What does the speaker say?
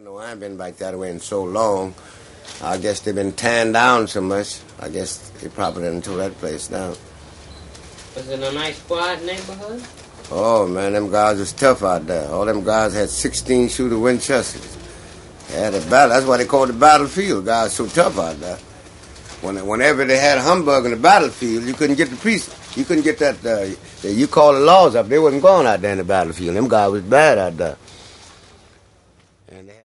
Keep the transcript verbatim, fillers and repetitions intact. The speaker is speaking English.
don't know. I ain't been back that way in so long. I guess they've been tanned down so much. I guess they probably didn't tow that place down. Was it a nice, quiet neighborhood? Oh, man, them guys was tough out there. All them guys had sixteen-shooter Winchesters. They had a battle. That's why they called it the battlefield. Guys so tough out there. When, whenever they had humbug in the battlefield, you couldn't get the priest. You couldn't get that. Uh, you call the laws up. They wasn't going out there in the battlefield. Them guys was bad out there. And they